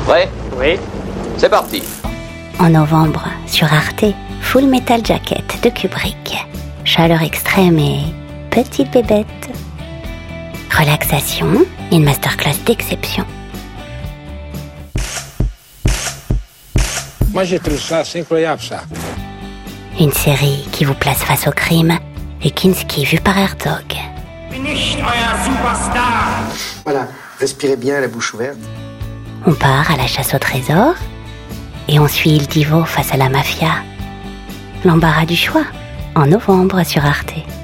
Prêt ? Oui. C'est parti. En novembre, sur Arte, Full Metal Jacket de Kubrick. Chaleur extrême et petite bébête. Relaxation, une masterclass d'exception. Moi, je trouve ça, c'est incroyable, ça. Une série qui vous place face au crime et Kinski vu par Herzog. Voilà, respirez bien la bouche ouverte. On part à la chasse au trésor et on suit Il Divo face à la mafia. L'embarras du choix, en novembre sur Arte.